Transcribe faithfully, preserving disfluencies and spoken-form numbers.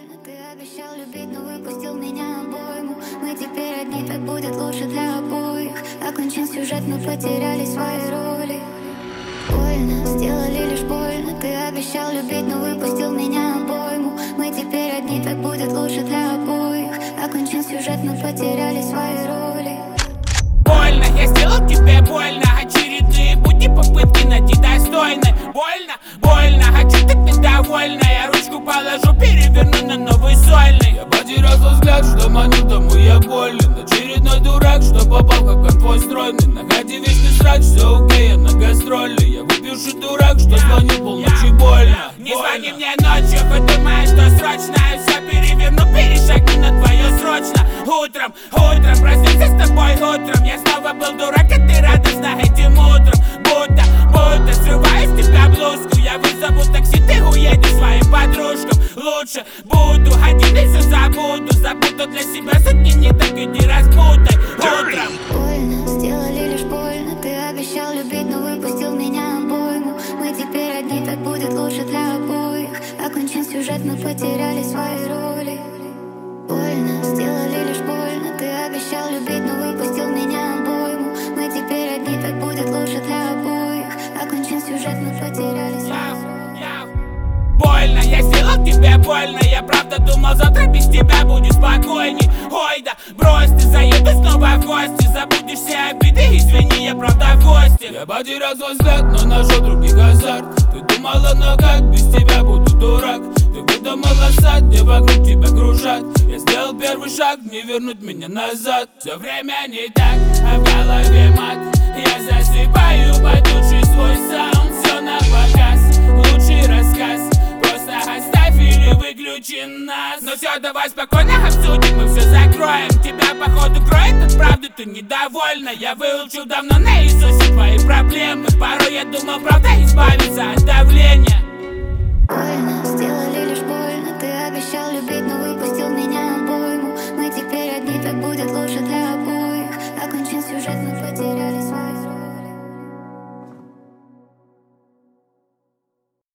больно, ты обещал любить, но выпустил меня обойму. Мы теперь одни, так будет лучше для обоих. Окончен сюжет, мы потеряли свои роли. Больно, сделали лишь больно. Ты обещал любить, но выпустил меня обойму. Мы теперь одни, так будет лучше для обоих. Окончен сюжет, мы потеряли свои роли. Больно, я сделал тебе больно. Очередные пути, попытки найти достойны. Больно, больно, хочу, так ты довольна. Я ручку положу, переверну на новый сольный. Я потерял взгляд, что маню, тому я болен. Очередной дурак, что попал в конвой стройный. На ходе вечный срач, все окей, я на гастроли. Я выпивший дурак, что звоню полночи больно. Не звони мне ночью, хоть думаешь, что срочно. Я все переверну, перешагну на твое срочно. Утром, утром, проснулся с тобой утром. Я снова был дурак, а ты радостна этим утром. Будто, будто срываю с тебя блузку. Я вызову такси, ты уедешь своим подружкам. Лучше буду один и все забуду. Забуду для себя сотни, не так иди распутай. Утром Больно, сделали лишь больно. Ты обещал любить, но выпустил меня обойму. Мы теперь одни, так будет лучше для обоих. Окончен сюжет, мы потеряли свои роли. Больно, сделали лишь больно. Ты обещал любить, но выпустил меня обойму. Мы теперь одни, так будет лучше для обоих. Окончен сюжет, мы потеряли свои роли. Больно, я сделал тебе больно. Я правда думал, завтра без тебя будет спокойней. Ой, да брось, ты заеду снова в гости. Забудешь все обиды, извини, я правда в гости. Я потерял свой взгляд, но нашел других азарт. Ты думала, но как без тебя буду дурак. Ты выдумала сад, где вокруг тебя кружат. Я сделал первый шаг, не вернуть меня назад. Все время не так, а в голове мат. Я засыпаю под лучший свой саунд. Все на показ, лучший рассказ. Просто оставь или выключи нас. Ну все, давай спокойно обсудим, мы все закроем. Тебя походу кроет от правды, ты недовольна. Я выучил давно наизусть твои проблемы. Порой я думал, правда избавиться от давления.